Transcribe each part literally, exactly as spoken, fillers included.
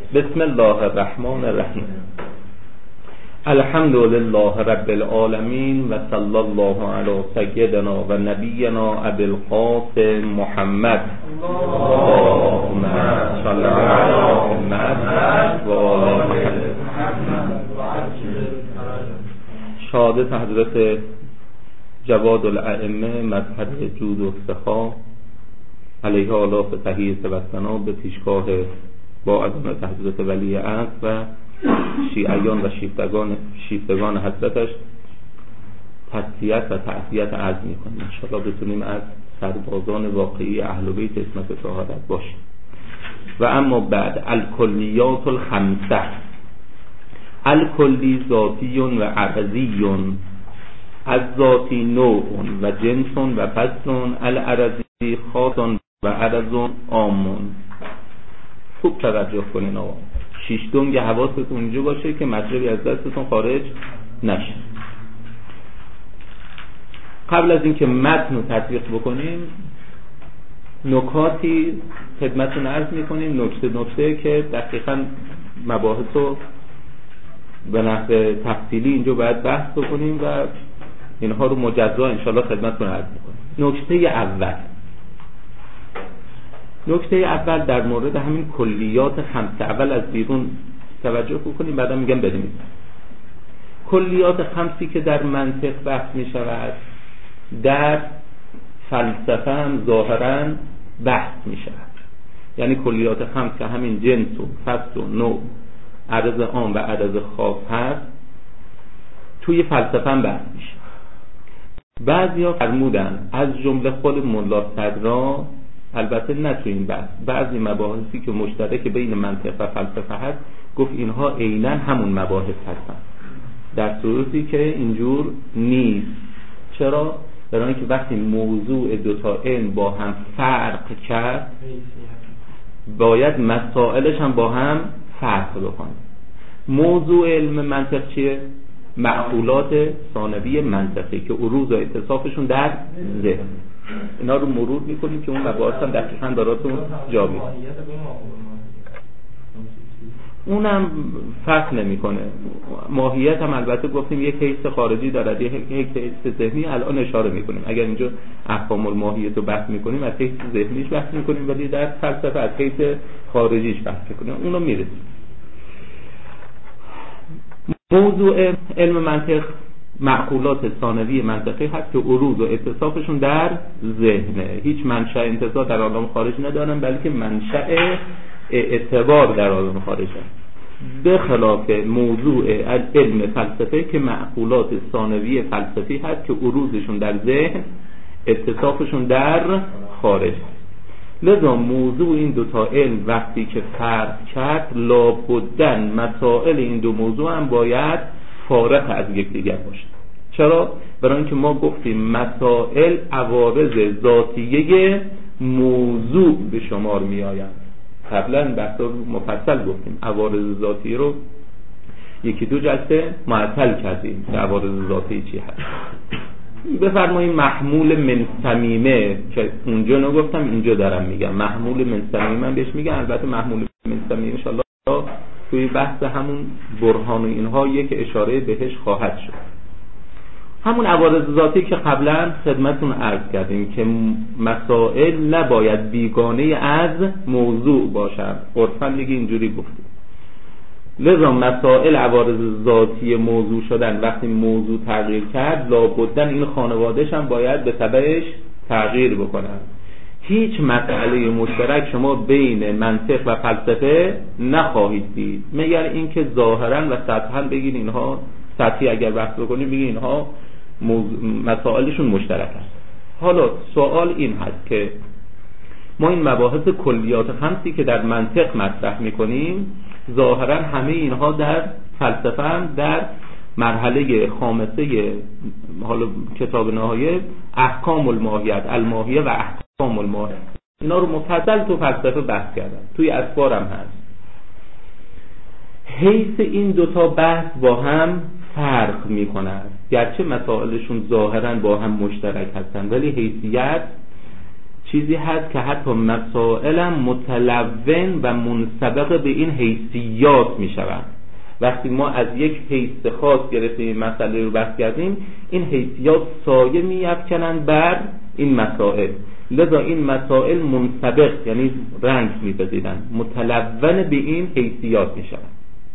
بسم الله الرحمن الرحیم. الحمد لله رب العالمین و صلی الله علی سیدنا و نبینا ابی القاسم محمد. اللهم صل علی محمد و آل محمد. شهادت حضرت جواد الائمه مظهر جود و سخا علیه آلاف تحییت و ثنا به پیشگاه با عظمت حضرت ولی عهد و شیعیان و شیفتگان شیفتگان حضرتش تسلیت و تعزیت عرض می‌کنیم. انشاءالله بتونیم از سربازان واقعی اهل بیت اسمت شهادت باشیم. و اما بعد الکلیات الخمسه، الکلی ذاتی و عرضی، از ذاتی نوع و جنس و فصل، العرضی خاص و عرض عام. خوب توجه کنین آقا، شیش دنگ حواستون اونجا باشه که مطلبی از دستتون خارج نشه. قبل از اینکه متن رو تطبیق بکنیم نکاتی خدمتتون عرض میکنیم، نکته نکته که دقیقاً مباحث رو به نحو تفصیلی اینجا باید بحث بکنیم و اینها رو مجزا انشالله خدمتتون عرض میکنیم. نکته اول نکته اول در مورد همین کلیات خمسه، اول از بیرون توجه بکنیم بعدا میگم بریم. کلیات خمسی که در منطق بحث می شود در فلسفه هم ظاهرا بحث می شود. یعنی کلیات خمس که همین جنس و فصل و نوع، عرض عام و عرض خاص هست، توی فلسفه هم بحث می شود. بعضیا فرمودن از جمله خود ملا صدرا، البته نه تو این بحث، بعضی مباحثی که مشترک بین منطق و فلسفه هست گفت اینها عیناً همون مباحث هستن، در صورتی که اینجور نیست. چرا؟ برای اینکه وقتی موضوع دوتا علم با هم فرق کرد باید مسائلش هم با هم فرق بکنه. موضوع علم منطق چیه؟ معقولات ثانوی منطقی که عروض و اتصافشون در ذهن. اینا رو مرور میکنیم که اون مباحث هم دقیقاً براتون جا میاد. اونم فرق نمیکنه. ماهیت هم البته گفتیم یک حیث خارجی دارد، یک حیث ذهنی الان اشاره میکنیم. اگر اینجا احکام الماهیت رو بحث میکنیم از حیث ذهنیش بحث میکنیم، ولی در فلسفه از حیث خارجیش بحث میکنیم. اونو میرسیم. موضوع علم منطق معقولات ثانوی منطقی هست که عروض و اتصافشون در ذهنه، هیچ منشأ انتزاع در عالم خارج ندارن، بلکه منشأ اعتبار در عالم خارج هست. به خلاف موضوع علم فلسفه که معقولات ثانوی فلسفی هست که عروضشون در ذهن، اتصافشون در خارج هست. لذا موضوع این دوتا علم وقتی که فرق کرد لابدن مسائل این دو موضوع هم باید فارغ از یکدیگر باشه. چرا؟ برای اینکه ما گفتیم مسائل عوارض ذاتیه موضوع به شمار می آیند. قبلا بحثا مفصل گفتیم عوارض ذاتی رو یکی دو جلسه معطل کردیم که عوارض ذاتی چی هست. بفرمایید محمول من صمیمه که اونجا نگفتم اینجا دارم میگم، محمول من صمیمه بهش میگن. البته محمول من صمیمه ان شاءالله توی بحث همون برهان و اینها یک اشاره بهش خواهد شد. همون عوارض ذاتی که قبلا خدمتون عرض کردیم که مسائل نباید بیگانه از موضوع باشن، عرفاً دیگه اینجوری گفتیم. لذا مسائل عوارض ذاتی موضوع شدن وقتی موضوع تغییر کرد لابدن این خانواده‌ش هم باید به تبعش تغییر بکنن. هیچ مسئله مشترک شما بین منطق و فلسفه نخواهید دید، مگر اینکه ظاهرا و سطحا بگین اینها، سطحی اگر بحث بکنیم بگین اینها مسائلشون مشترک است. حالا سوال این هست که ما این مباحث کلیات خمسی که در منطق مطرح میکنیم ظاهرا همه اینها در فلسفه هم در مرحله خامسه حالا کتاب نهایه احکام الماهیت، الماهیه و احکام الماهیت، اینا رو مفصل تو فلسفه بحث کردن، توی اسفار هم هست. حیث این دوتا بحث با هم فرق میکنند، گرچه مسائلشون ظاهرا با هم مشترک هستن ولی حیثیت چیزی هست که حتی مسائل متلون و منسبق به این حیثیات می شود. وقتی ما از یک حیث خاص گرفتیم مسئله رو بحث کردیم، این حیثیات سایه می افکنند بر این مسائل، لذا این مسائل منسبق یعنی رنگ می پذیرند، متلون به این حیثیات می شود.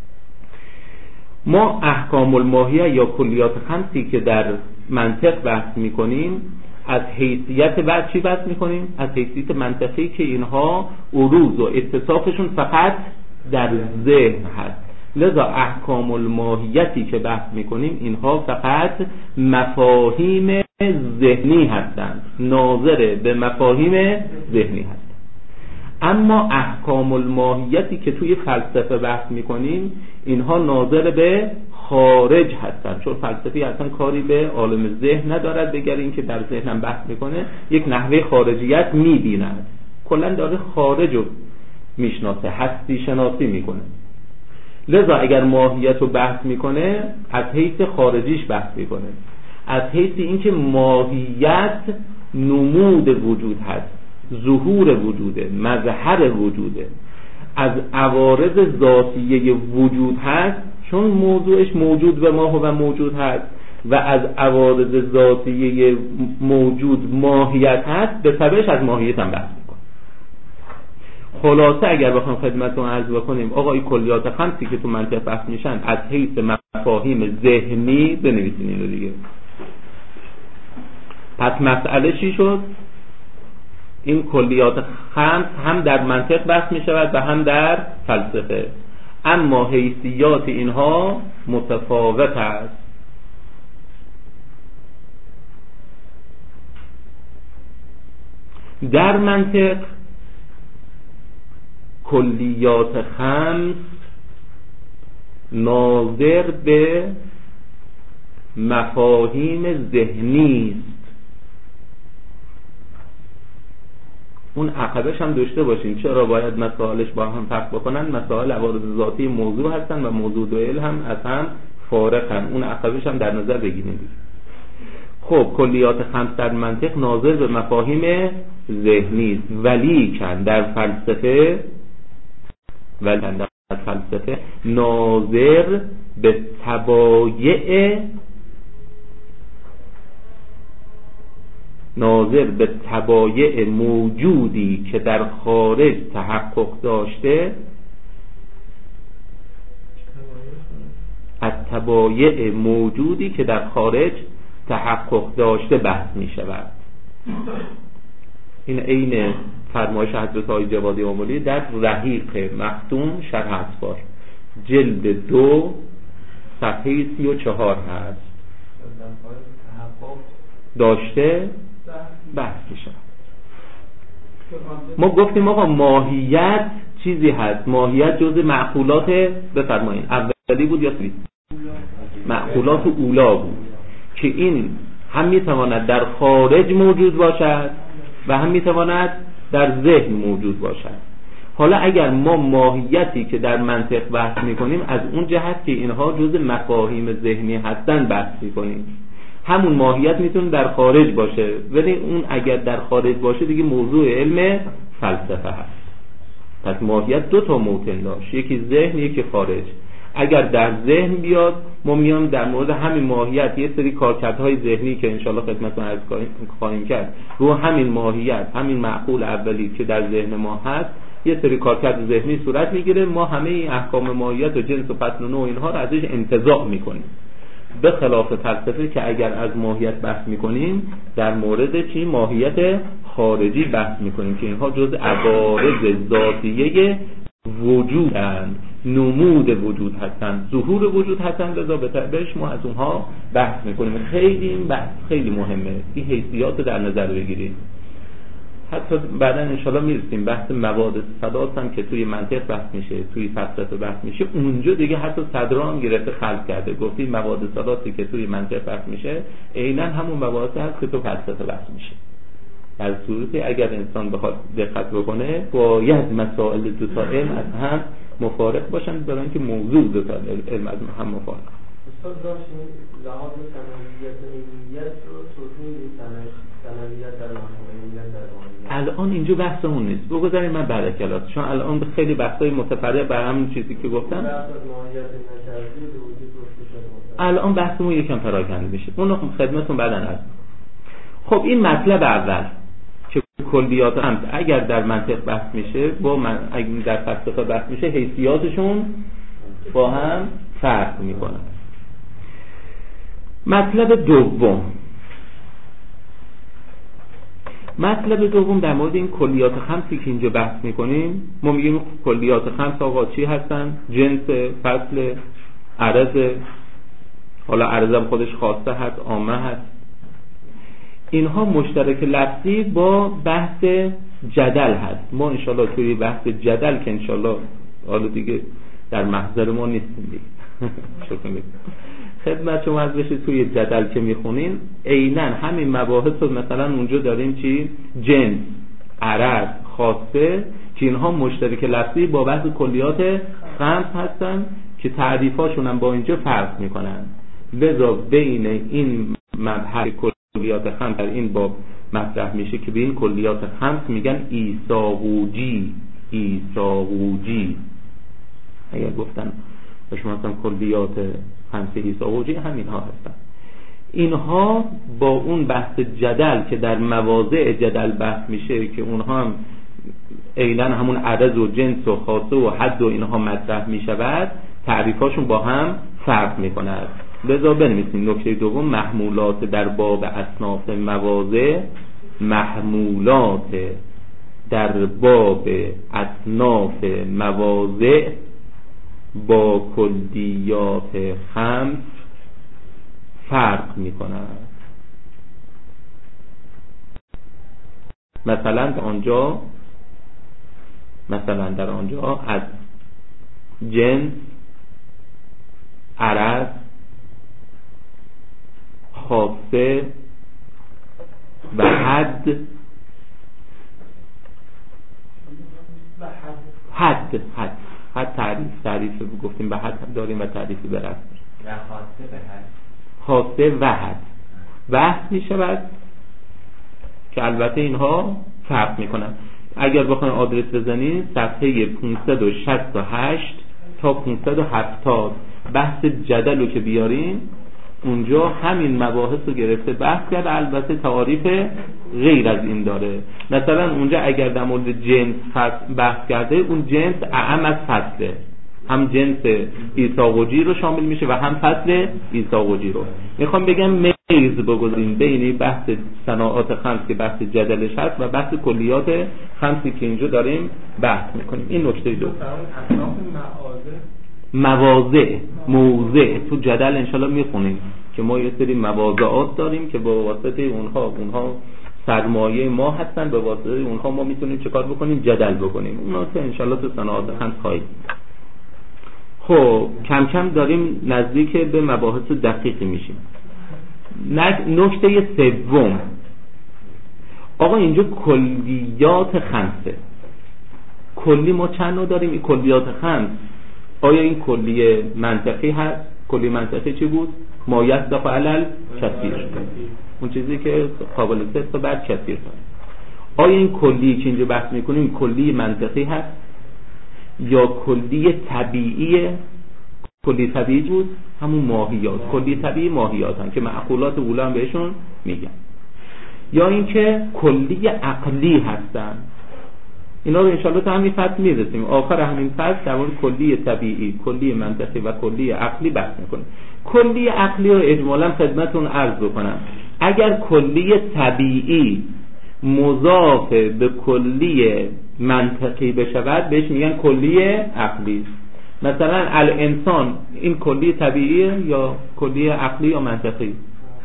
ما احکام الماهیه یا کلیات خمسی که در منطق بحث می کنیم، از حیثیت بعد چی بحث می کنیم؟ از حیثیت منطقی که اینها عروض و اتصافشون فقط در ذهن هست. لذا احکام الماهیتی که بحث می کنیم اینها فقط مفاهیم ذهنی هستند، ناظر به مفاهیم ذهنی هستند. اما احکام الماهیتی که توی فلسفه بحث می کنیم اینها ناظر به خارج هستند، چون فلسفی اصلا کاری به عالم ذهن ندارد، بگر این که در ذهنم بحث میکنه یک نحوه خارجیت میبیند، کلا داره خارج رو میشناسه، هستی شناسی میکنه. لذا اگر ماهیت رو بحث میکنه از حیث خارجیش بحث میکنه، از حیث اینکه ماهیت نمود وجود هست، ظهور وجوده، مظهر وجوده، از عوارض ذاتیه وجود هست، چون موضوعش موجود و ما هو موجود هست و از عوارض ذاتیه موجود ماهیت هست، به تبعش از ماهیت هم بحث میکنه. خلاصه اگر بخوام خدمتتون عرض بکنیم آقا این کلیات خمسی که تو منطق بحث میشن از حیث مفاهیم ذهنی بنویسین اینو دیگه. پس مسئله چی شد؟ این کلیات خمس هم در منطق بحث می شود و هم در فلسفه، اما حیثیات اینها متفاوت است. در منطق کلیات خمس ناظر به مفاهیم ذهنی است. اون عقبش هم داشته باشیم، چرا باید مسائلش با هم فرق بکنن؟ مسائل عوارض ذاتی موضوع هستن و موضوع دوئل هم از هم فارقن، اون عقبش هم در نظر بگیریم. خب کلیات خمس در منطق ناظر به مفاهیم ذهنی است، ولی کن در فلسفه ولی در فلسفه ناظر به تبایع ناظر به تبایع موجودی که در خارج تحقق داشته، از تبایع موجودی که در خارج تحقق داشته بحث می شود. این عین فرمایش حضرت آقای جوادی آملی در رحیق مختوم شرح اسفار جلد دو صفحه سی و چهار هست. داشته بحث می شود. ما گفتیم آقا ماهیت چیزی هست، ماهیت جزء معقولات، بفرمایید اولی بود یا سوی؟ معقولات اولا بود که این هم می تواند در خارج موجود باشد و هم می تواند در ذهن موجود باشد. حالا اگر ما ماهیتی که در منطق بحث می کنیم از اون جهت که اینها جزء مفاهیم ذهنی هستن بحث می کنیم، همون ماهیت میتونه در خارج باشه، ولی اون اگر در خارج باشه دیگه موضوع علم فلسفه هست. پس ماهیت دو تا موطن داشت، یکی ذهن یکی خارج. اگر در ذهن بیاد ما میام در مورد همین ماهیت یه سری کارکردهای ذهنی که انشالله خدمتتون عرض خواهیم کرد رو همین ماهیت، همین معقول اولی که در ذهن ما هست یه سری کارکرد ذهنی صورت میگیره، ما همه این احکام ماهیت و جنس و فصل و نوع اینها رو ازش انتزاع میکنیم. به خلاف فلسفه که اگر از ماهیت بحث میکنیم در مورد چی؟ ماهیت خارجی بحث میکنیم که اینها جز عوارض ذاتیه وجودند، نمود وجود هستند، ظهور وجود هستند، لذا به تبعش ما از اونها بحث میکنیم. خیلی این بحث خیلی مهمه، این حیثیات رو در نظر بگیرید. حتی بعدا انشالله میرسیم بحث مواد صدات هم که توی منطق بحث میشه، توی فلسفه بحث میشه، اونجا دیگه حتی صدرا هم گرفته خلق کرده، گفتیم مواد صداتی که توی منطق بحث میشه عیناً همون مواد هست که تو فلسفه بحث میشه. در صورتی اگر انسان بخواد دقت بکنه باید مسائل دو تا علم از هم مفارق باشن، برای اینکه موضوع دو تا علم از هم مفارق. استاد داشتیم لحاظ ثانویت و علمیت رو توضیح میدید. ثانویت در ماهیت، علمیت در ماهیت. الان اینجا بحثمون نیست، بگذاریم من بعد کلاس، چون الان خیلی بحثای متفرع بر همین چیزی که گفتم بحث از ماهیت نکردی به وجود گفته شد. الان بحثمون یکم پراکنده میشه، اون خدمتتون بعداً هست. خب این مطلب اول که کلیات هم اگر در منطق بحث میشه با من اگر در فلسفه بحث میشه حیثیاتشون با هم فرق میکنن. مطلب دوم مطلب دوم در مورد این کلیات خمسی که اینجا بحث میکنیم، ما میگیم کلیات خمس آقا چی هستن؟ جنس، فصل، عرض، حالا عرض هم خودش خاصه هست، عامه هست. اینها مشترک لفظی با بحث جدل هست. ما انشالله توی بحث جدل که انشالله حالا دیگه در محضر ما نیستیم دیگه شکر میکنم خدمت شما از بشه توی جدل که میخونین عیناً همین مباحث رو مثلا اونجا داریم چی؟ جنس، عرض، خاصه که اینها مشترک لفظی با بحث کلیات خمس هستن که تعریفاشون هم با اینجا فرق میکنن. لذا بین این مبحث کلیات خمس در این باب مطرح میشه که به این کلیات خمس میگن ایساقوجی. ایساقوجی اگر گفتن به شما مثلا کلیات خمس ایساقوجی همین ها هستن. اینها با اون بحث جدل که در مواضع جدل بحث میشه که اونها هم عیناً همون عدد و جنس و خاصه و حد و اینها مطرح میشود، تعریفاشون با هم فرق میکند. لذا بنویسیم نکته دوم محمولات در باب اصناف مواضع. محمولات در باب اصناف مواضع با کلیات خمس فرق میکنند. مثلا در آنجا مثلا در آنجا از جنس، عرض، خاصه و حد حد حد حد تعریف تعریف گفتیم به حد داریم و تعریفی به رسم و خاصه به حد خاصه و حد بحث می شود که البته اینها فرق می کنند. اگر بخواین آدرس بزنید صفحه پانصد و شصت و هشت تا پانصد و هفتاد بحث جدل رو که بیاریم اونجا همین مباحث رو گرفته بحث کرد. البته تعاریف غیر از این داره. مثلا اونجا اگر در مورد جنس بحث کرده اون جنس اعم از فصله، هم جنس ایساقوجی رو شامل میشه و هم فصل ایساقوجی رو. میخوام بگم میز بگذاریم بین بحث صناعات خمس که بحث جدلش هست و بحث کلیات خمسی که اینجا داریم بحث میکنیم. این نکته دو. مواضع موضع تو جدل انشالله میخونیم که ما یه سری مواضعات داریم که با واسطه اونها اونها سرمایه ما هستن، به واسطه اونها ما میتونیم چه کار بکنیم؟ جدل بکنیم. اونا که انشالله تو صناعات خمس خواهید. خب کم کم داریم نزدیک به مباحث دقیقی میشیم. نکته سوم آقا اینجا کلیات خمسه. کلی ما چند نوع داریم؟ این کلیات خمس آیا این کلی منطقی هست؟ کلی منطقی چی بود؟ ما یصدق علی کثیر، اون چیزی که قابل صدق بر کثیر هست. آیا این کلی که اینجا بحث میکنیم کلی منطقی هست یا کلی طبیعی؟ کلی طبیعی بود همون ماهیات، کلی طبیعی ماهیات هم که معقولات اولا هم بهشون میگن، یا اینکه کلی عقلی هستن. اینا رو انشاءالله تا همین فصل میرسیم. آخر همین فصل در مورد کلی طبیعی، کلی منطقی و کلی عقلی بحث میکنیم. کلی عقلی رو اجمالا خدمتون عرض بکنم. اگر کلی طبیعی مضاف به کلی منطقی بشود بهش میگن کلی عقلی. مثلا الانسان این کلی طبیعیه یا کلی عقلی یا منطقی؟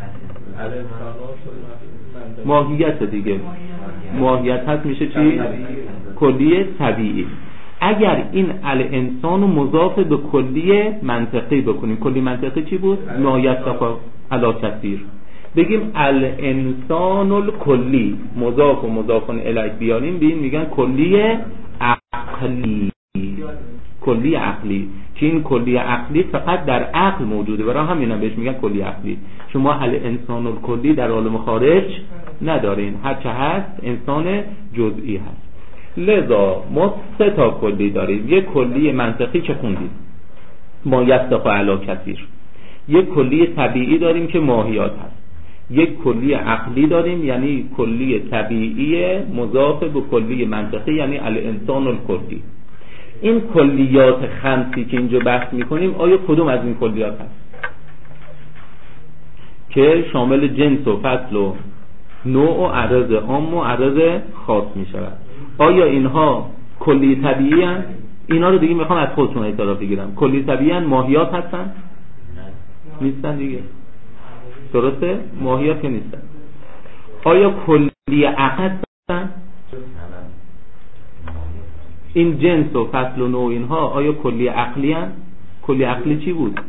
ماهیت دیگه. ماهیت هست میشه چی؟ کلی طبیعی. اگر این الانسان رو مضاف به کلی منطقی بکنیم، کلی منطقی چی بود؟ نایصدق علی کثیر. بگیم الانسان الکلی مضاف و مضاف الیه بیاریم ببین میگن کلی عقلی. کلی عقلی که این کلی عقلی فقط در عقل موجوده، برای همین هم بهش میگن کلی عقلی. شما الانسان الکلی در عالم خارج ندارین، هر چه هست انسان جزئی هست. لذا ما سه تا کلی داریم. یک کلی منطقی که خوندیم، ما یصدق علی کثیر. یک کلی طبیعی داریم که ماهیات هست. یک کلی عقلی داریم، یعنی کلی طبیعی مضاف به کلی منطقی، یعنی الانسان الکلی. این کلیات خمسی که اینجا بحث میکنیم، آیا کدوم از این کلیات هست که شامل جنس و فصل و نوع و عرض عام و عرض خاص میشود؟ آیا اینها کلی طبیعی هستند؟ اینا رو دیگه میخوام از خودتون اطلاع بگیرم. کلی طبیعی هستند؟ ماهیات هستن؟ نیستن دیگه. درسته؟ ماهیات که نیستن. آیا کلی عقل هستن؟ این جنس و فصل و نوع اینها آیا کلی عقلی هستن؟ کلی عقلی چی بود؟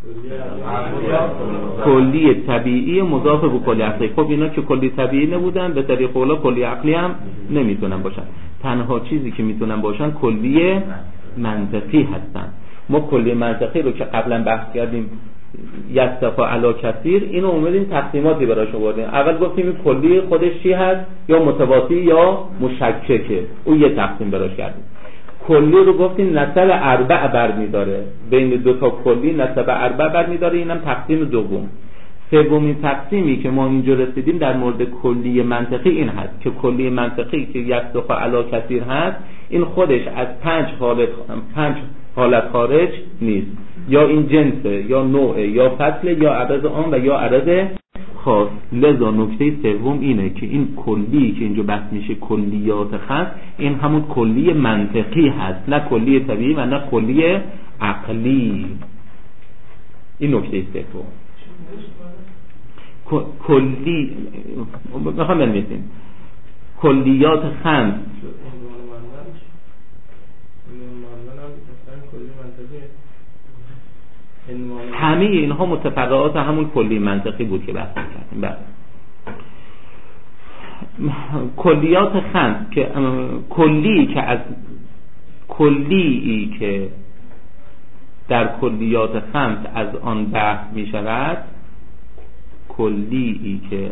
کلی طبیعی مضاف به کلی عقلی. خب اینا که کلی طبیعی نبودن، به طریق اولا کلی عقلی هم نمیتونن باشن. تنها چیزی که میتونن باشن کلی منطقی هستن. ما کلی منطقی رو که قبلا بحث کردیم، یصدق علی کثیر، اینو اومدیم تقسیماتی براش آوردیم. اول گفتیم این کلی خودش چی هست، یا متواتی یا مشککه، اون یه تقسیم براش کردیم. کلی رو گفتیم نسب اربع برمیداره، بین دو تا کلی نسب اربع برمیداره، اینم تقسیم دوم. سومین تقسیمی که ما اینجا رسیدیم در مورد کلی منطقی این هست که کلی منطقی که یصدق علی کثیر هست، این خودش از پنج حالت پنج حالت خارج نیست، یا این جنسه، یا نوع، یا فصل، یا عدد عام و یا عدد خاص. لذا نکته سوم اینه که این کلی که اینجا بحث میشه کلیات خاص، این همون کلی منطقی هست، نه کلی طبیعی و نه کلی عقلی. این نکته سوم. کلی میخوام بنویسیم کلیات خمس همه اینها متفرعات همون کلی منطقی بود که بحث کردیم. بله. کلیات خمس که کلی که از کلی که در کلیات خمس از آن بحث می شود، کلی که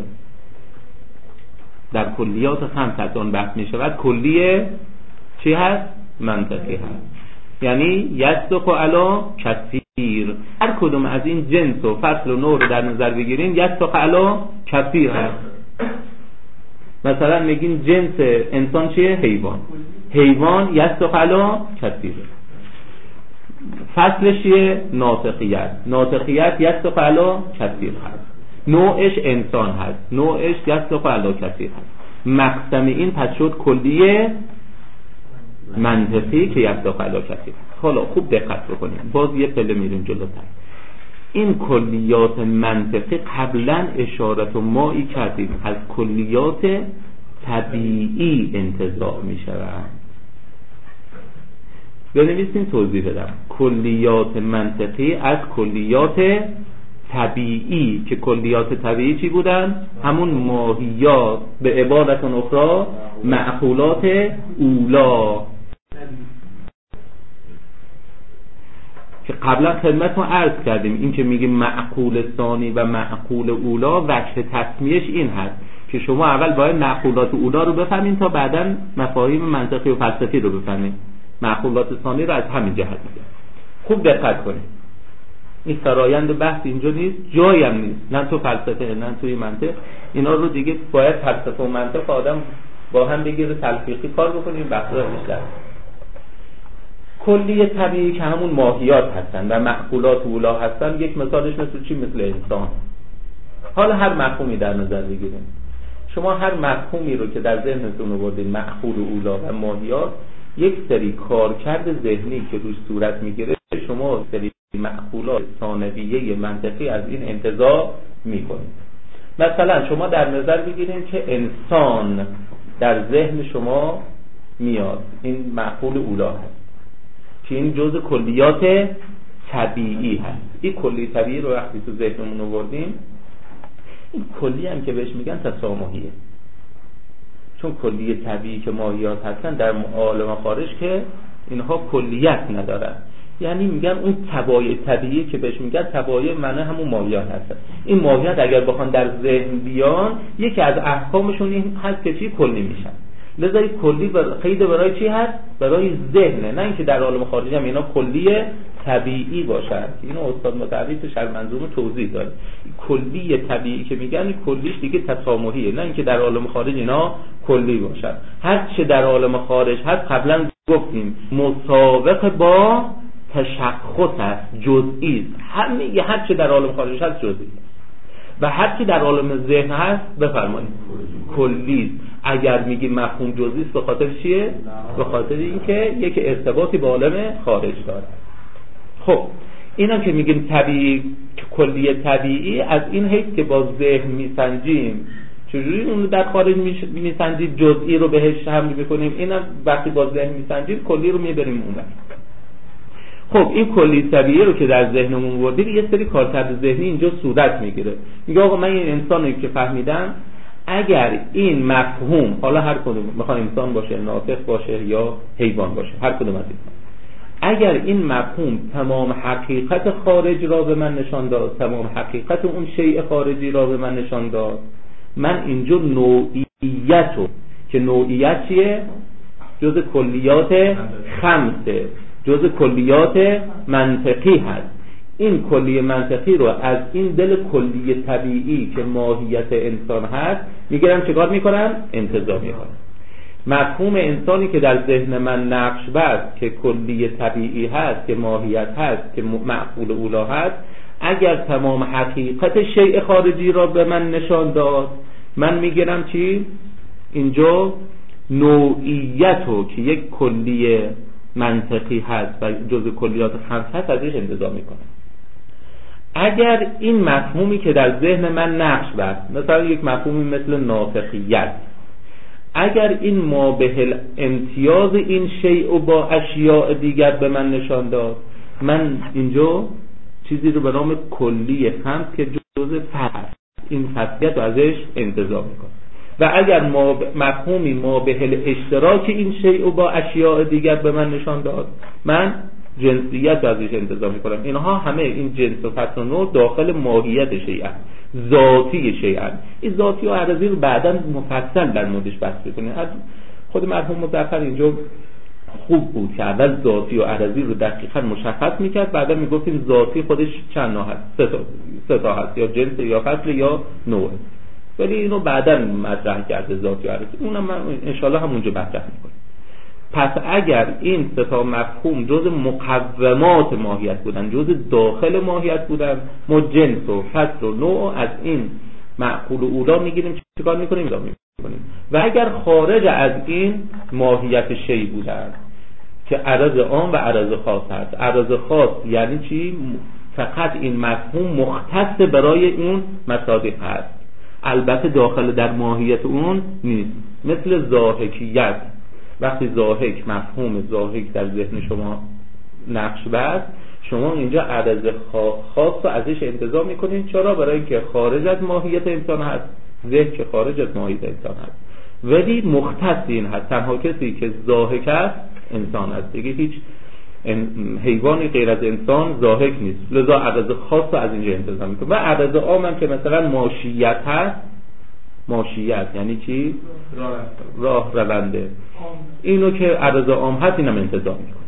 در کلیات خمس از آن بحث می شود کلی چی هست؟ منطقی هست. یعنی یصدق علی کثیر. هر کدوم از این جنس و فصل و نوع رو در نظر بگیریم، یصدق علی کثیر هست. مثلا میگین جنس انسان چیه؟ حیوان. حیوان یصدق علی کثیر. فصلش چیه؟ ناطقیت. ناطقیت یصدق علی کثیر هست. نوعش انسان هست، نوعش یصدق علی کثیر هست. مقسم این پس شد کلیه منطقی که یصدق علی کثیر. حالا خوب دقت بکنیم، باز یه پله میریم جلوتر. این کلیات منطقی قبلا اشارت و مایی کردیم از کلیات طبیعی انتزاع می شود. بنویسیم توضیح بدم. کلیات منطقی از کلیات طبیعی، که کلیات طبیعی چی بودن؟ همون ماهیات، به عبارت اخرى معقولات اولا که قبلا خدمتتون عرض کردیم. این که میگیم معقول ثانی و معقول اولا، وجه تسمیهش این هست که شما اول باید معقولات اولا رو بفهمین تا بعداً مفاهیم منطقی و فلسفی رو بفهمین. معقولات ثانی رو از همین جهت میگم. خوب دقت کنید، این فرایند بحث اینجا نیست، جایی هم نیست، نه تو فلسفه نه توی منطق. اینا رو دیگه باید فلسفه و منطق آدم با هم بگیره، تلفیقی کار بکنیم، بحثا بیشتر. کلی طبیعی که همون ماهیات هستن و معقولات اولا هستن، یک مثالش مثل چی؟ مثل انسان. حالا هر مفهومی در نظر بگیریم، شما هر مفهومی رو که در ذهنتون آوردین، معقول اولا و ماهیات، یک سری کارکرد ذهنی که روش صورت میگیره، شما سری معقولات ثانویه منطقی از این انتزاع میکنید. مثلا شما در نظر بگیرید که انسان در ذهن شما میاد، این معقول اولا هست که این جزء کلیات طبیعی هست. این کلی طبیعی رو وقتی تو ذهنمون آوردیم، این کلی هم که بهش میگن تسامحیه، چون کلی طبیعی که ماهیات هستن در عالم خارج که اینها کلیت ندارن. یعنی میگن اون تبایع طبیعی که بهش میگن تبایع معنی همون ماهیت هست. این ماهیت اگر بخوان در ذهن بیان یکی از احکامشون این هست که چی کلی میشن. لذا کلی بر... قید برای چی هست؟ برای ذهنه، نه اینکه در عالم خارجی هم اینا کلی طبیعی باشن. اینو استاد متعریف شرح منظومه توضیح داره. کلی طبیعی که میگن این کلیش دیگه تسامحیه، نه اینکه در عالم خارج اینا کلی باشن. هر چه در عالم خارج هست قبلا گفتیم مسابقه با تشخص است، جزئی است. همه هر چه در عالم خارج هست جزئی و هر چه در عالم ذهن هست بفرمایید کلی است. اگر میگی مفهوم جزئی است به خاطر چیه؟ به خاطر اینکه یک ارتباطی با عالم خارج داره. خب اینا که میگیم طبیعی کلی طبیعی از این حیث که با ذهن میسنجیم، چجوری اون در خارج میسنجیم جزئی رو بهش حمل میکنیم، اینا وقتی با ذهن میسنجیم کلی رو میبریم اون. خب این کلی طبیعی رو که در ذهنمون بردیم یه سری کارکرد ذهنی اینجا صورت میگیره. میگه آقا من این انسانی که فهمیدم اگر این مفهوم، حالا هر کدوم میخواد انسان باشه، ناطق باشه یا حیوان باشه، هر کدوم از این، اگر این مفهوم تمام حقیقت خارج را به من نشان داد، تمام حقیقت اون شیء خارجی را به من نشان داد، من اینجا نوعیت رو که نوعیت چیه؟ جز کلیات خمسه، جز کلیات منطقی هست. این کلی منطقی رو از این دل کلی طبیعی که ماهیت انسان هست میگیرم چیکار میکنم؟ انتزاع میکنم. مفهوم انسانی که در ذهن من نقش بست که کلی طبیعی هست، که ماهیت هست، که معقول اولا هست، اگر تمام حقیقت شیء خارجی را به من نشان داد، من میگیرم چی؟ اینجا نوعیت رو که یک کلی منطقی هست و جزء کلیات خمس هست ازش انتزاع میکنم. اگر این مفهومی که در ذهن من نقش بست، مثلا یک مفهومی مثل ناطقیت، اگر این مابه امتیاز این شیء و با اشیاء دیگر به من نشان داد، من اینجا چیزی رو به نام کلی خمس که جزء فرد هست، این خاصیت رو ازش انتزاع میکنم. و اگر مفهومی مابه اشتراک این شیء و با اشیاء دیگر به من نشان داد، من جنسیت رو ازش انتزاع میکنم. اینها همه این جنس و فصل و نوع داخل ماهیت شیء هست، ذاتی شیء هست. این ذاتی و عرضی رو بعداً مفصل در موردش بحث بکنیم. خود مرحوم مظفر اینجا خوب بود که اول ذاتی و عرضی رو دقیقاً مشخص میکرد، بعدا میگفتیم ذاتی خودش چند نوع هست، سه تا سه تا هست، یا جنس یا فصل یا نوع. ولی اینو بعداً مطرح کرده ذاتی و عرضی، اونم من انشالله همونجا مطرح میکنم. پس اگر این سه تا مفهوم جز مقومات ماهیت بودن، جز داخل ماهیت بودن، ما جنس و فصل و نوع از این معقول و اولا میگیریم، چیکار میکنیم؟ اضافه میکنیم. و اگر خارج از این ماهیت شیء بودن که عرض عام و عرض خاص هست. عرض خاص یعنی چی؟ فقط این مفهوم مختص برای اون مصادیق هست، البته داخل در ماهیت اون نیست. مثل ضاحکیت، وقتی ضاحک مفهوم ضاحک در ذهن شما نقش بست، شما اینجا عرض خاص رو ازش انتزاع میکنین. چرا؟ برای اینکه خارج از ماهیت انسان هست، ذهن که خارج از ماهیت انسان هست، ولی مختص این هست. تنها کسی که ضاحک است انسان است، دیگه هیچ حیوانی غیر از انسان ضاحک نیست. لذا عرض خاص رو از اینجا انتزاع میکنه. و عرض عام هم که مثلا ماشیت هست، ماشیت یعنی چی؟ راه رونده، اینو که عرض عام هست اینم انتزاع میکنه.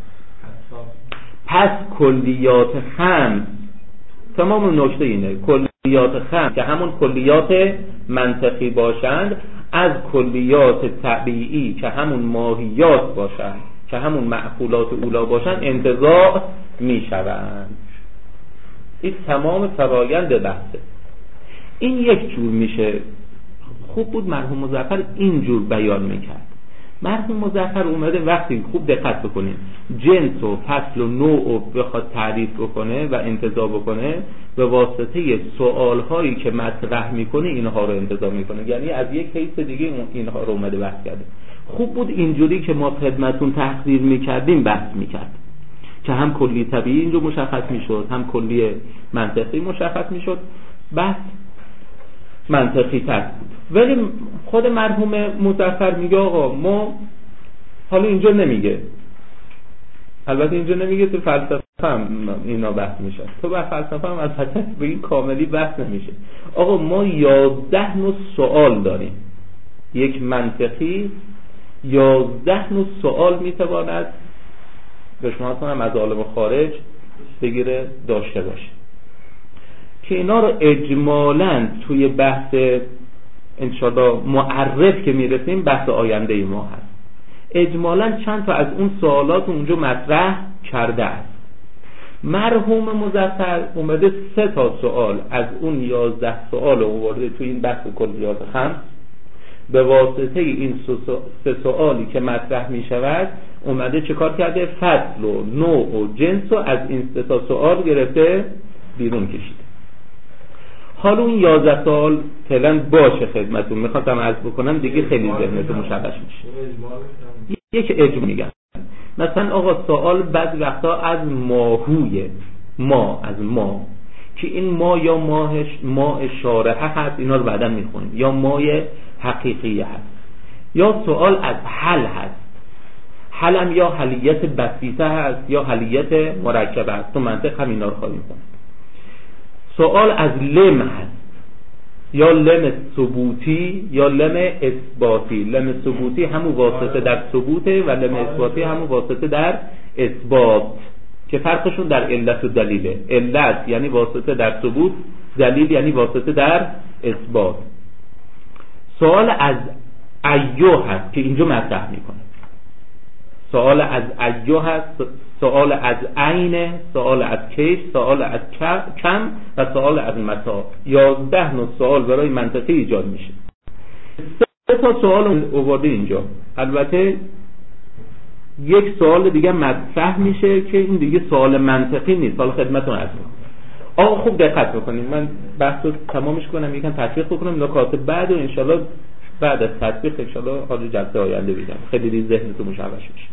پس کلیات خمس، تمام نکته اینه، کلیات خمس که همون کلیات منطقی باشند از کلیات طبیعی که همون ماهیات باشند، که همون معقولات اولا باشند، انتزاع میشوند. این تمام فرایند بحثه. این یک جور میشه. خوب بود مرحوم مظفر اینجور بیان میکرد. مرحوم مظفر اومده وقتی خوب دقت بکنید جنس و فصل و نوع رو بخواد تعریف بکنه و انتزاع بکنه، به واسطه سوالهایی که مطرح میکنه اینها رو انتزاع میکنه. یعنی از یک حیث دیگه اینها رو اومده بحث کرده. خوب بود اینجوری که ما خدمتون تحقیر میکردیم بحث میکرد که هم کلی طبیعی اینجا مشخص میشد، هم کلی منطقی مشخص میشد، بحث منطقی تر بود. ولی خود مرحوم مظفر میگه آقا ما حالا اینجا نمیگه، البته اینجا نمیگه تو فلسفه هم اینا بحث میشه. تو با فلسفه هم از حتی به این کاملی بحث نمیشه. آقا ما یازده نوع سوال داریم. یک منطقی یازده نوع سوال میتواند به شما هم از عالم خارج بگیره داشته باشه که اینا رو اجمالاً توی بحث انشاءالله معرف که میرسیم بحث آینده ما هست. اجمالاً چند تا از اون سوالات اونجا مطرح کرده است. مرحوم مظفر اومده سه تا سوال از اون یازده سوال آورده توی این بحث کلیات خمس. به واسطه این سه سوالی که مطرح می شود اومده چه کار کرده؟ فصل و نوع و جنس و از این سه تا سوال گرفته بیرون کشیده. حالا اون یازده سوال فعلا باشه خدمتون میخواستم عرض بکنم دیگه خیلی ذهنتون مشوش میشه. یک اجماع میگم مثلا آقا سوال بعضی وقتا از ماهوی ما از ما که این ما یا ماهش ماء شارحه هست، اینا رو بعدا میخونیم، یا ماء حقیقی هست، یا سوال از حل هست. حلم یا حلیت بسیطه هست یا حلیت مرکبه هست. تو منطق هم اینا رو خواهیم کنیم. سوال از لم هست یا لم ثبوتی یا لم اثباتی. لم ثبوتی همون واسطه در ثبوته و لم اثباتی همون واسطه در اثبات که فرقشون در علت و دلیله. علت یعنی واسطه در ثبوت، دلیل یعنی واسطه در اثبات. سوال از ایو هست که اینجا مطرح میکنه. سوال از ایو هست، سوال از عین، سوال از کیف، سوال از کم و سوال از متا. یازده نوع سوال برای منطقی ایجاد میشه. سه تا سوال آورده اینجا. البته یک سوال دیگه مطرح میشه که این دیگه سوال منطقی نیست. حالا خدمتتون عرض میکنم. آقا خوب دقت بکنید. من بحث رو تمامش کنم، یکم تطبیق بکنم، نکات بعد و انشالله بعد از تطبیق انشالله حالا جلسه آینده بگم. خیلی ذهنتون مشوش میشه.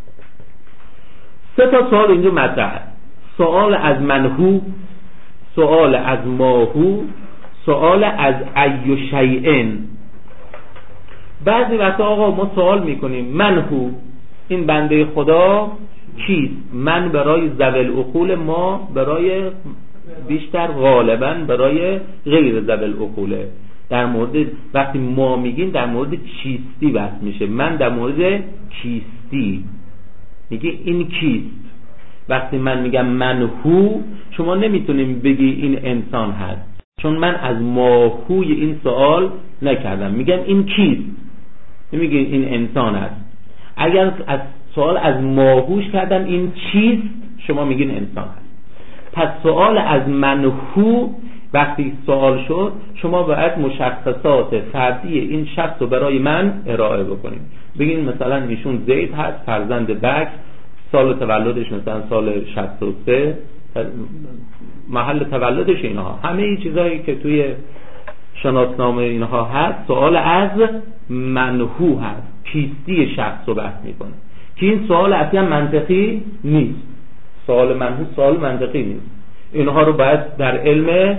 سه تا سوال اینجا مطرحه. سوال از منهو، سوال از ماهو، سوال از ای شیئن. بعضی وقتا آقا ما سوال میکنیم منهو، این بنده خدا کیست؟ من برای ذوی العقول، ما برای بیشتر غالبا برای غیر ذوی العقوله. در مورد وقتی ما میگیم در مورد چیستی بحث میشه. من در مورد کیستی میگه این کیست. وقتی من میگم منهو، شما نمیتونیم بگی این انسان هست، چون من از ماهوی این سوال نکردم. میگم این کیست، نمیگه این انسان هست. اگر از سوال از ماهوش کردم این چیست، شما میگین انسان هست. پس سوال از منهو وقتی سوال شد، شما باید مشخصات فردی این شخص رو برای من ارائه بکنید. بگین مثلا ایشون زید هست، فرزند بکر، سال تولدش مثلا سال شصت و سه، محل تولدش اینها، همه این چیزایی که توی شناسنامه اینها هست. سوال از منهو هست، کیستی شخص رو بحث میکنه که این سوال اصلا منطقی نیست. سوال منهو سوال منطقی نیست. اینها رو باید در علم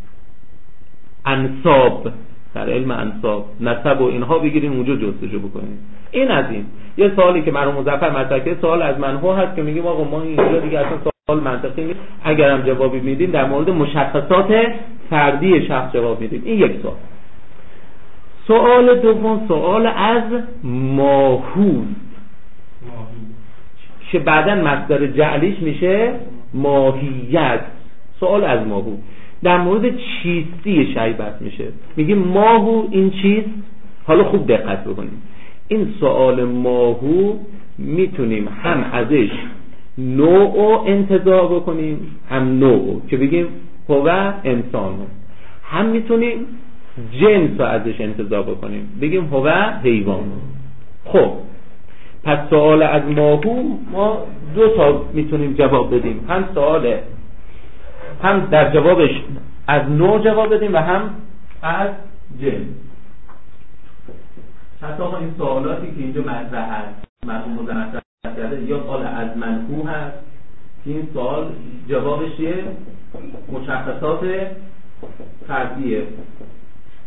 انساب در علم انساب نسب و اینها بگیریم اونجا جستجو بکنیم. این از این. یه سوالی که مرحوم مظفر مطرح کرد سوال از منهو هست که میگیم آقا ما اینجا دیگه اصلا سوال منطقی نیست. اگرم جوابی میدیم در مورد مشخصات فردی شخص جواب میدیم. این یک سوال. سوال دوم سوال از ماهو که بعداً مصدر جعلیش میشه ماهیت. سوال از ماهو در مورد چیستی شیء بحث میشه. میگیم ماهو این چیست. حالا خوب دقت بکنیم. این سوال ماهو میتونیم هم ازش نوع انتزاع بکنیم، هم نوع که بگیم هو انسان، هم میتونیم جنس رو ازش انتزاع بکنیم بگیم هو حیوان. خب پس سوال از ماهو ما دو تا میتونیم جواب بدیم، هم سوال هم در جوابش از نوع جواب بدیم و هم از جنس. حتی این سوالاتی که اینجا مطرح هست مرحوم مظفر کرده یا سوال از منهو هست که این سوال جوابش یه مشخصات فردیه،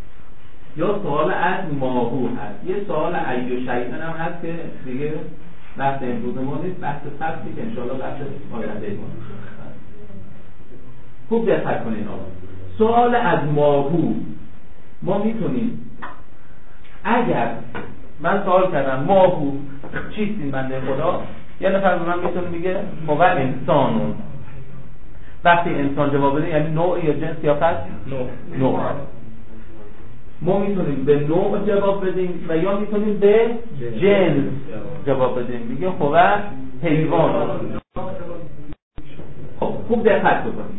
یا سوال از ماهو هست. یه سوال ای شیئن هم هست که دیگه بحث امروز ما نیست، بحث فصلی که انشاءالله بحث آینده ما. خوب دقت کنین آقا. سوال از ماهو ما میتونیم، اگر من سوال کردم ماهو چیست این بنده خدا، یه نفر به من میتونه میگه هو انسانون. وقتی انسان جواب بده یعنی نوع یا جنس یا فصل؟ نوع. نوع. ما میتونیم به نوع جواب بدیم و یا میتونیم به جنس جواب بدیم. میگه هو حیوان. خب خوب دقت بکنید.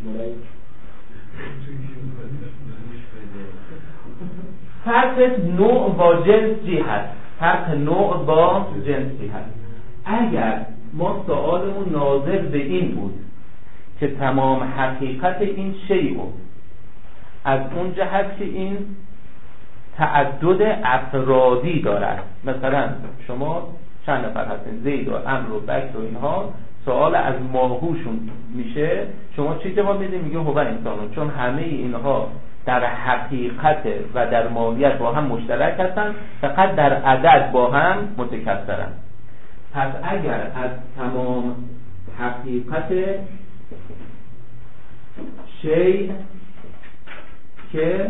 فرق نوع با جنس چی هست؟ فرق نوع با جنس چی هست؟ اگر ما سوالمون ناظر به این بود که تمام حقیقت این شیء از اون جهت که این تعدد افرادی دارد، مثلا شما چند نفر هستین، زید و عمرو و بکر و اینها، سوال از ماهوشون میشه، شما چی جواب میدید؟ میگه هو انسانون، چون همه اینها در حقیقت و در ماهیت با هم مشترک هستن، فقط در عدد با هم متکثرن. پس اگر از تمام حقیقت شیء که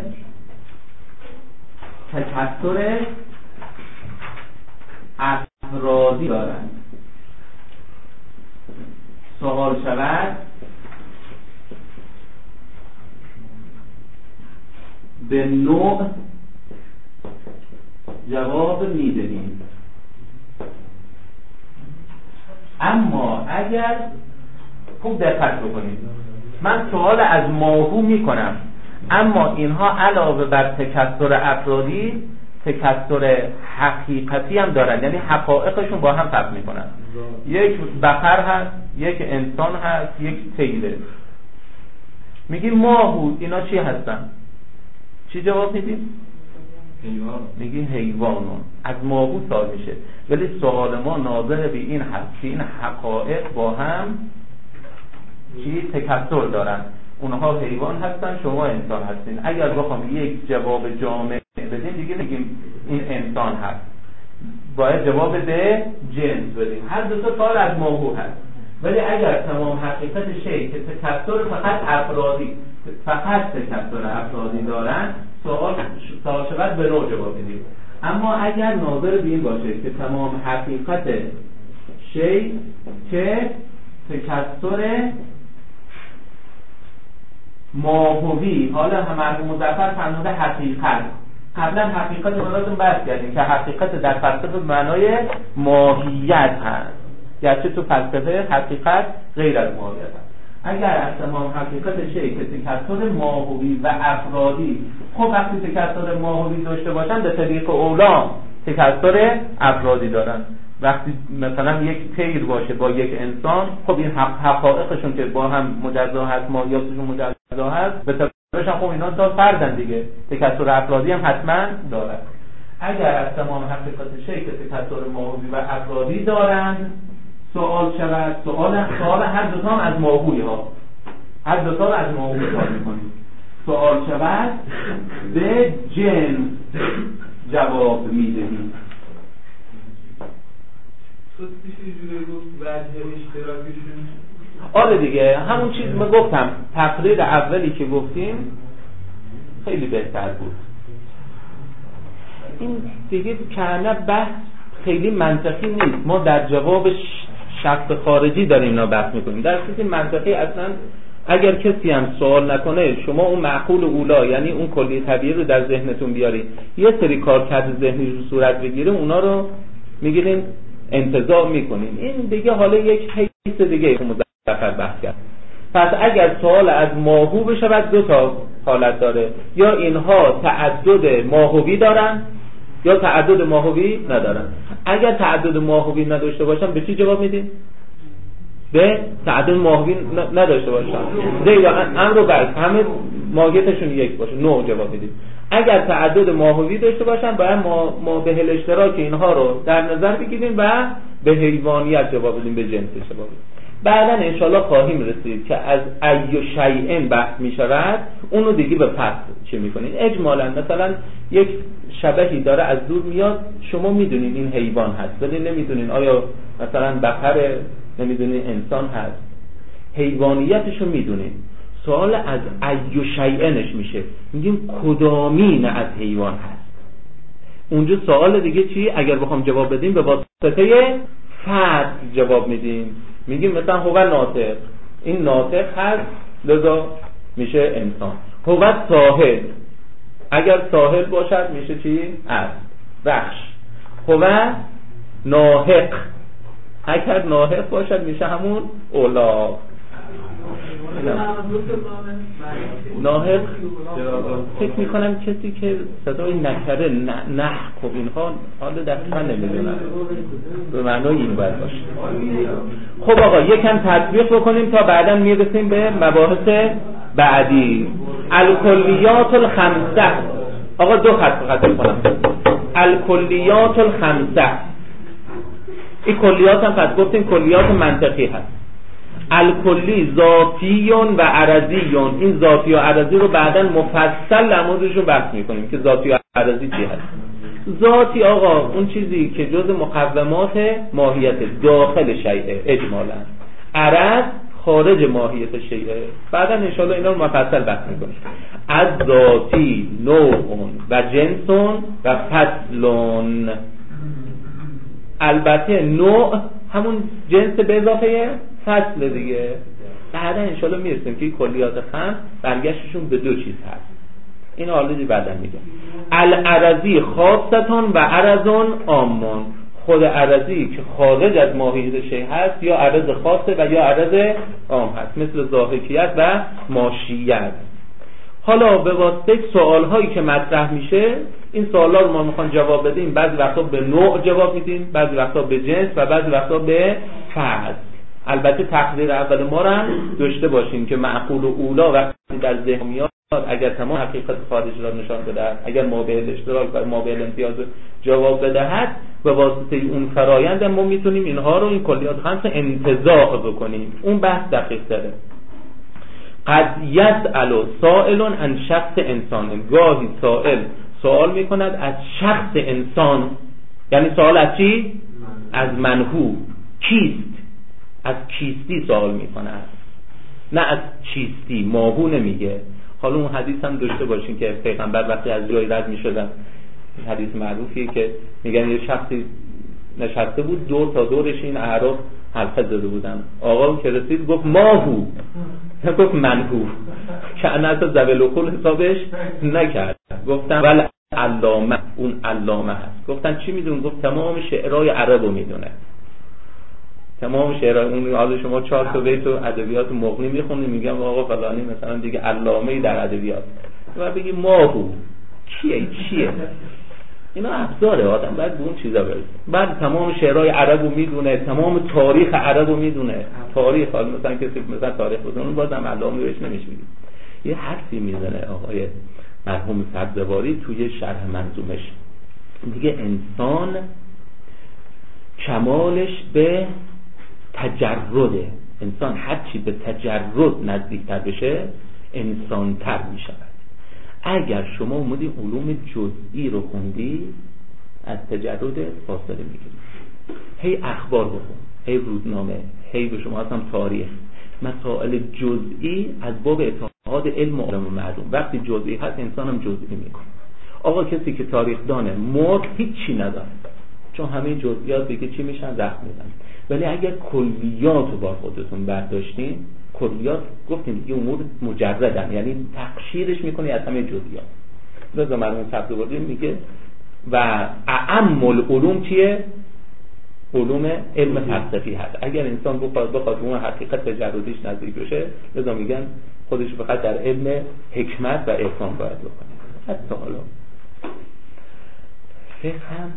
تکثر افرادی دارند سوال شود، به نوع جواب میدهیم. اما اگر خوب دقت بکنید، من سوال از ماهو میکنم، اما اینها علاوه بر تکثر افرادی تکثر حقیقتی هم دارن، یعنی حقایقشون با هم فرق میکنن. یک بقر هست، یک انسان هست، یک طیره. میگی ماهو اینا چی هستن؟ چی جواب میدیم؟ حیوان. میگی حیوانون. از ماهو سوال میشه، ولی سوال ما ناظر به این هست که این حقایق با هم چی تکثر دارن. اونها حیوان هستن، شما انسان هستین. اگر بخوام یک جواب جامع بدیم دیگه نگیم این انسان هست، باید جواب به جنس بدیم. هر دو تا سوال از ماهو هست. ولی اگر تمام حقیقت شی که تکثر فقط افرادی فقط تکثر افرادی دارن، سوال سوال شود به نوع جواب بدیم. اما اگر ناظر به این باشه که تمام حقیقت شی که تکثر ماهوی، حالا مرحوم مظفر فرموده حقیقت، قبلا حقیقت مرادتون بحث کردیم که حقیقت در فلسفه به معنای ماهیت هست، گرچه تو فلسفه حقیقت غیر از ماهیت هست. اگر از تمام حقیقت شی که تکثر ماهوی و افرادی، خب وقتی تکثر ماهوی داشته باشن به طریق اولا تکثر افرادی دارن. وقتی مثلا یک طیر باشه با یک انسان، خب این حقایقشون که با هم مجزا هست، ماهیاتشون مجزا هست، به طبعش هم خب اینا تا فردن دیگه، تکثر افرادی هم حتما دارن. اگر از تمام حقیقت شی که تکثر ماهوی و افرادی دارند سوال شود، سوال سوال هر دو تا هم از ماهوی ها، هر دو تا از ماهوی سوال میکنیم، سوال شود به جنس جواب میدهیم. آره دیگه، همون چیز ما گفتم، تقریر اولی که گفتیم خیلی بهتر بود. این دیگه کنه بحث خیلی منطقی نیست، ما در جواب شخص خارجی داریم اینا بحث میکنیم. در صورت منطقی اصلا اگر کسی هم سوال نکنه، شما اون معقول اولا یعنی اون کلی طبیعی رو در ذهنتون بیارید، یه سری کارکرد ذهنی رو صورت بگیره، اونا رو میگیرین انتزاع میکنین. این دیگه حالا یک حیث دیگه مظفر بحث کرد. پس اگر سوال از ماهو بشود دو تا حالت داره، یا اینها تعدد ماهوی دارن یا تعدد ماهوی ندارن. اگر تعدد ماهوی نداشته باشن به چی جواب میدین؟ به تعدد ماهوی نداشته باشن، زید و امر و بکر همه ماهیتشون یک باشه، نوع جواب میدین. اگر تعدد ماهوی داشته باشن باید ما, ما به اشتراک اینها رو در نظر بگیریم و به حیوانیت جواب بدیم، به جنس جواب بدیم. بعدا انشالله خواهیم رسید که از ای شیئن بحث می شود، اونو دیگه به فصل چی می کنید. اجمالا مثلا یک شبهی داره از دور میاد، شما میدونین این حیوان هست ولی نمیدونین آیا مثلا بقره، نمیدونین انسان هست، حیوانیتشو میدونین. سوال از ای شیئنش میشه، میگیم کدامین از حیوان هست. اونجا سوال دیگه چی؟ اگر بخوام جواب بدیم به واسطه فرد جواب میدیم، میگیم مثلا هو ناطق، این ناطق هست لذا میشه انسان. هو ساحل، اگر ساحل باشد میشه چی؟ اسب، وحش. هو ناحق، اگر ناحق باشد میشه همون اولاق. ناحق فکر میکنم کسی که صدای نکره نحق و اینها حال دقیقا نمیدونن به معنای این باید باشه. خب آقا یکم تطبیق بکنیم تا بعدا میرسیم به مباحث بعدی. الکلیات الخمسه. آقا دو خط خط کنم. الکلیات الخمسه، این کلیات هم پس گفتیم کلیات منطقی هست. الکلی ذاتیون و عرضیون، این ذاتی و عرضی رو بعداً مفصل در موردشون بحث میکنیم که ذاتی و عرضی چی هست. ذاتی آقا اون چیزی که جز مقومات ماهیت داخل شیء اجمالاً، عرض خارج ماهیت شیء. بعداً انشاءالله اینا رو مفصل بحث میکنیم. از ذاتی نوعون و جنسون و فصلون. البته نوع همون جنس به اضافه فصل دیگه. بعدا انشالله میرسیم که کلیات خمس برگشتشون به دو چیز هست. این حالا دی بعدا میگم. العرضی خاصتون و عرضون عامون. خود عرضی که خارج از ماهیت شیء هست، یا عرض خاصه و یا عرض عام هست، مثل ضاحکیت و ماشیت. حالا به واسطه سوال هایی که مطرح میشه، این سوالا رو ما میخوان جواب بدیم. بعضی وقتا به نوع جواب میدیم، بعضی وقتا به جنس و بعضی وقتا به فصل. البته تقدیر اول ما رو هم داشته باشیم که معقول و اولا وقتی در ذهن میاد، اگر تمام حقیقت خارج را نشان بدهد، اگر مابعد اشتراک و مابعد امتیاز جواب بدهد، به واسطه اون فرایند ما میتونیم اینها رو، این کلیات خمس انتزاع بکنیم. اون بحث دقیق تره. قد یسأل سائل عن شخص انسان. گاهی سائل سوال میکند از شخص انسان. یعنی سوال از چی؟ از منهو، کیست، از کیستی سوال میکند، نه از چیستی. ماهو نمیگه. حالا اون حدیث هم داشته باشین که پیغمبر وقتی از جای رد میشدن، حدیث معروفیه که میگن یه شخصی نشسته بود، دور تا دورش این اعراب حلقه زده بودن. آقا که رسید گفت ماهو، نه گفت منهو، که انا زبل و کل حسابش نکرد. گفتن ول علامه، اون علامه هست. گفتن چی میدون؟ گفت تمام شعرهای عربو میدونه، تمام شعرهای اون. حالا شما چهار تا بیت و ادبیات مغنی میخونید، میگم آقا فلانی مثلا دیگه علامه‌ای در ادبیات، و بگی ماهو کیه چیه؟ اینا ابزاره، آدم باید به اون چیزا برسه. بعد تمام شعرهای عربو میدونه، تمام تاریخ عربو میدونه. تاریخ حالا مثلا کسی مثلا تاریخ بدونه بازم علامه بهش نمیشه میگه. یه حرفی میزنه آقای مرحوم سبزواری توی شرح منظومش، میگه انسان کمالش به تجرده. انسان هرچی به تجرد نزدیکتر بشه انسان تر می شود. اگر شما اومدی علوم جزئی رو خوندی، از تجرد فاصله میگیری. هی اخبار بخون، هی روزنامه، هی به شما اصلا تاریخ، مسائل جزئی از باب اتحاد علم و علم معلوم. وقتی جزئی هست انسان هم جزئی میکنه. آقا کسی که تاریخ دانه مرد هیچی نداره، چون همه جزئیات دیگه چی میشن؟ زخم میزنن. ولی اگر کلیات رو با خودتون برداشتین، کلیات گفتیم دیگه امور مجردن، یعنی تقشیرش میکنی از همه جزئیات. لذا مرحوم سبزواری میگه و اعم العلوم چیه؟ علوم علم فلسفی هست. اگر انسان بخواد بخواد اون حقیقت تجردیش نزدیک بشه، لذا میگن خودش فقط در علم حکمت و عرفان باید بکنه. حتی حالا فقه هم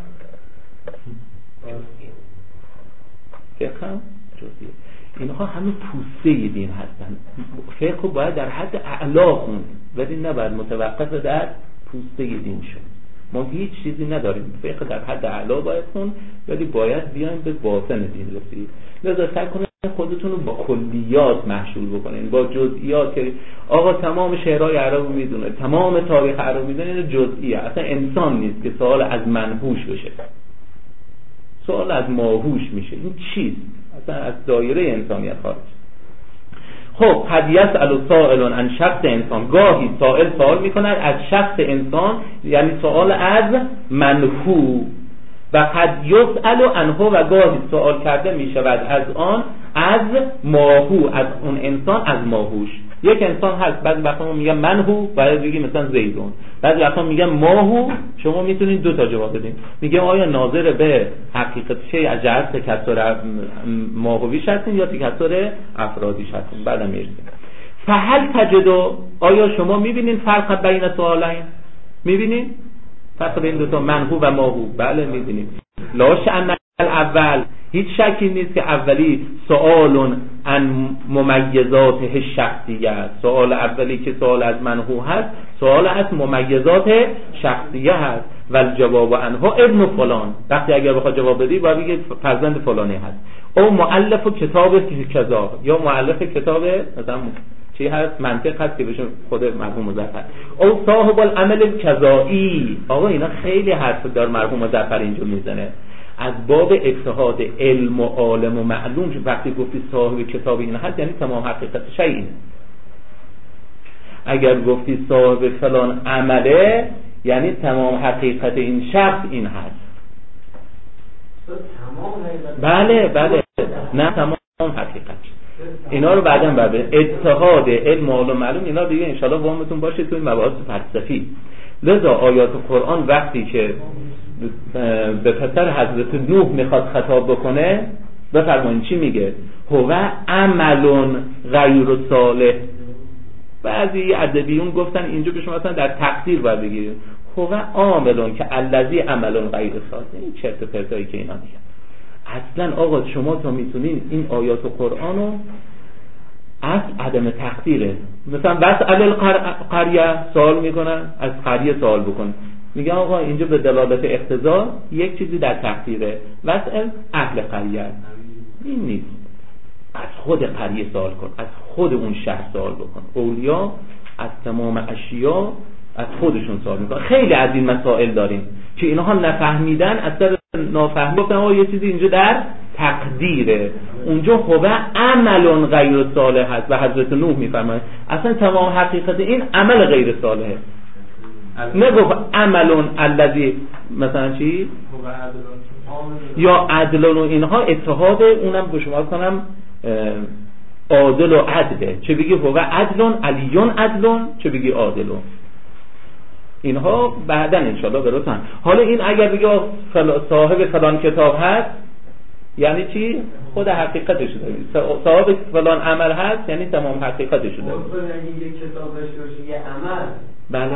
فقه هم جزئیه. اینها همه پوسته دین هستن. فقه باید در حد اعلا خوند، ولی نباید متوقف در پوسته دین شد. ما هیچ چیزی نداریم. فقه در حد اعلا باید خوند، ولی باید بیایم به باطن دین رسید. لذا سعی کنیم خودتون رو با کلیات مشغول بکنین، با جزئیات. که آقا تمام شعرهای عرب میدونه، تمام تاریخ عرب میدونه، اینو جزئیه. اصلا انسان نیست که سوال از منهوش بشه، سوال از ماهوش میشه. این چیست؟ اصلا از دایره انسانیت خارج. خب قد یسأل سائل عن شخص انسان، گاهی سائل سوال میکنه از شخص انسان، یعنی سوال از منهو. و قد یسأل عنه، و گاهی سوال کرده میشود از آن، از ماهو، از اون انسان، از ماهوش. یک انسان هست، بعضی وقتا میگن منهو، بعضی بگی مثلا زیدون، بعضی وقتا میگن ماهو. شما میتونید دو تا جواب بدین. میگه آیا ناظر به حقیقت شی از جهت تکثر ماهویش هستین یا تکثر افرادیش هستین؟ بعدا میرسیم. فهل تجدو، آیا شما میبینین فرق بین سوالین؟ میبینین فرق بین دو تا منهو و ماهو؟ بله میبینیم. لا شأن الاول، هیچ شکی نیست که اولی سؤال عن ممیزات شخصیه، سؤال اولی که سؤال از منهو هست، سؤال از ممیزات شخصیه هست. و الجواب عنها ابن فلان، وقتی اگر بخواد جواب بدی باید بگید فرزند فلانی هست. او مؤلف کتاب کذا، یا مؤلف کتاب مثلا چی هست، منطق هست که بشه خود مرحوم مظفر. او صاحب العمل کذایی. آقا اینا خیلی حرف دار مرحوم مظفر اینجا میزنه از باب اجتهاد علم و عالم و معلوم. وقتی گفتی صاحب کتاب این هست یعنی تمام حقیقت شیء اینه. اگر گفتی صاحب فلان عمله یعنی تمام حقیقت این شخص این هست. بله بله، نه تمام حقیقت. اینا رو بعداً بعد اتحاد علم و عالم معلوم اینا دیگه ان شاء الله وامتون باشه توی مباحث فلسفی. لذا آیات قرآن وقتی که به پسر حضرت نوح میخواد خطاب بکنه، بفرمایید چی میگه؟ هو عمل غیر صالح. بعضی ادبیون گفتن اینجا به شما مثلا در تقدیر باید بگیرید هو عاملون که الذی عمل غیر صالح. این چرت و پرتایی که اینا میگن. اصلا آقا شما تا میتونین این آیات قرآن رو از عدم تقدیره، مثلا واسأل القریه سوال میکنن، از قریه سوال بکن، میگه آقا اینجا به دلالت اقتضا یک چیزی در تقدیره، واسأل اهل قریه. این نیست، از خود قریه سوال کن، از خود اون شهر سوال بکن. اولیا از تمام اشیا از خودشون سوال میکنن. خیلی از این مسائل داریم که اینها نفهمیدن، اثر نافهمی گفتن آقا یه چیزی اینجا در تقدیره، اونجا خوبه عمل غیر صالح هست. و حضرت نوح میفرماید اصلا تمام حقیقت این عمل غیر صالحه. نگفت عمل الذی مثلا چی یا عدل و اینها اتحاد اونم به شما کنم عادل و عدله. چه بگی هو عدلون علیون عدلون، چه بگی عادلون، اینها بعداً انشاءالله براتون. حالا این اگر بگی صاحب فلان کتاب هست یعنی چی؟ خود حقیقتش داره. صاحب فلان عمل هست یعنی تمام حقیقتش داره. اگه یک کتاب داشته باشه یه عمل، بله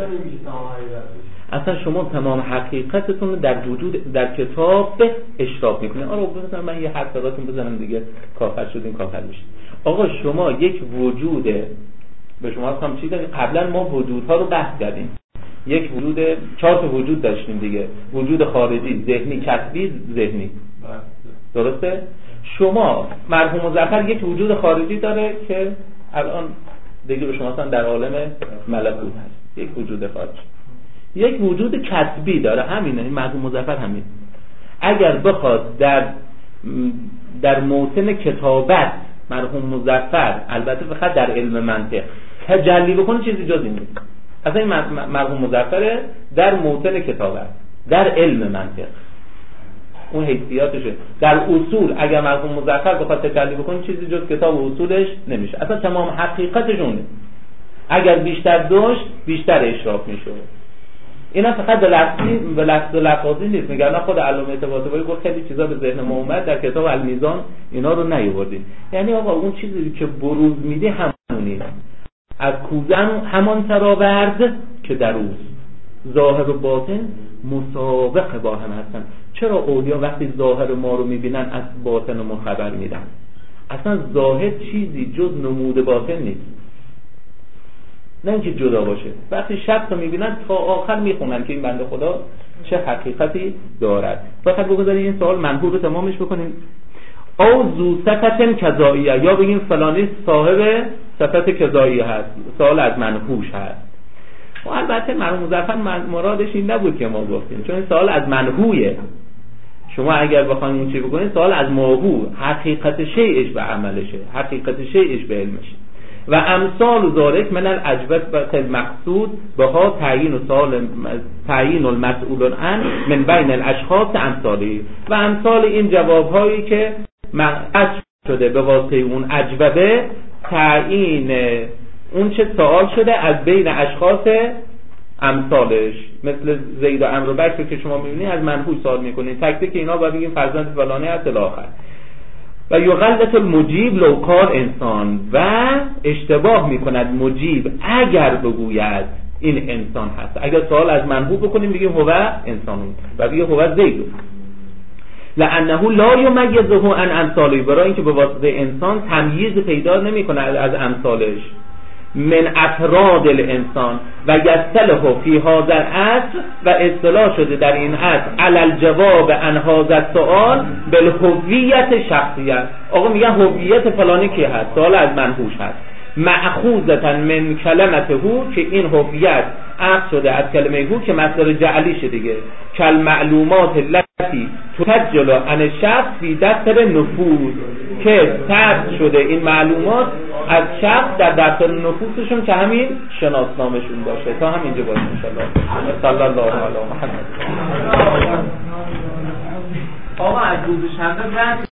اصلا شما تمام حقیقتتون رو در وجود در کتاب اشراف میکنید. آقا مثلا من یه حرف براتون بزنم دیگه کافر شدین کافر میشید. آقا شما یک وجود به شما هم چی دارید؟ قبلا ما وجودها رو بحث کردیم. یک وجود، چهار تا وجود داشتیم دیگه، وجود خارجی، ذهنی، کسبی، ذهنی. درسته؟ شما مرحوم مظفر یک وجود خارجی داره که الان دیگه به شما در عالم ملکوت هست، یک وجود خارجی. یک وجود کسبی داره، همینه. این مرحوم مظفر همین. اگر بخواد در در موطن کتابت مرحوم مظفر، البته فقط در علم منطق تجلی بکنه چیزی جز این نیست. اصلا این مرحوم مظفر در موطن کتابت، در علم منطق اون حیثیاتشه. در اصول اگر مرحوم مظفر بخواد تجلی بکنه چیزی جز کتاب و اصولش نمیشه. اصلا تمام حقیقتشونه. اگر بیشتر داشت بیشتر اشراف میشه. اینا فقط به لفظی به لفظ و لفاظی نیست. میگن خود علامه طباطبایی گفت خیلی چیزا به ذهن ما اومد در کتاب المیزان اینا رو نیاوردیم. یعنی آقا اون چیزی که بروز میده همونی، از کوزن همان تراورد که در اوست، ظاهر و باطن مسابقه با هم هستن. چرا اولیا وقتی ظاهر ما رو میبینن از باطن ما خبر میدن؟ اصلا ظاهر چیزی جز نمود باطن نیست، نه اینکه جدا باشه. وقتی شخص رو میبینن تا آخر میخونن که این بنده خدا چه حقیقتی دارد. فقط بگذارید این سوال منحور رو تمامش بکنیم. او ذو صفت کذائیه، یا بگیم فلانی صاحب صفت کذائیه هست، سوال از منحوش هست. و البته مرحوم مظفر مرادش این نبود که ما گفتیم، چون این سوال از منحویه. شما اگر بخواید اون چی بکنید، سوال از موهو، حقیقت شیءش به عملشه، حقیقت شیءش به علمشه. و امثال ذالک من الاجوبه المقصود بها تعیین و سوال تعیین المسئول عن من بین الاشخاص امثالی، و امثال این جواب هایی که مقصد شده به واسطه اون اجوبه تعیین اون چه سوال شده از بین اشخاص امثالش، مثل زید و عمرو و بکر که شما میبینید از منحوس سوال میکنید، تک تک اینا باید بگیم فرزند فلانی هست الی آخر. و یغلط المجیب لو قال انسان، و اشتباه میکند مجیب اگر بگوید این انسان هست. اگر سوال از منحوس بکنیم بگیم هو انسان و بگیم هو زید، لانه لا یمیزه عن امثاله، برای اینکه به واسطه انسان تمییز پیدا نمیکنه از امثالش، من افراد الانسان و یصلح فی هذا الاصل، و اصطلاح شده در این اصل علی الجواب عن هذا السؤال بالهویت شخصیت. آقا میگن هویت فلانی کی هست، سوال از منحوش هست، مأخوذة من کلمته هو، که این هویت اخذ شده از کلمه هو که مصدر جعلی شده دیگه، کل معلومات التي تسجل عن الشخص فی دفتر نفوذ، که ثبت شده این معلومات از شخص در دفتر نفوذشون که همین شناسنامه‌شون باشه. تا همینجا باشه ان شاء الله. صلی الله علی محمد. آقا از روز شنبه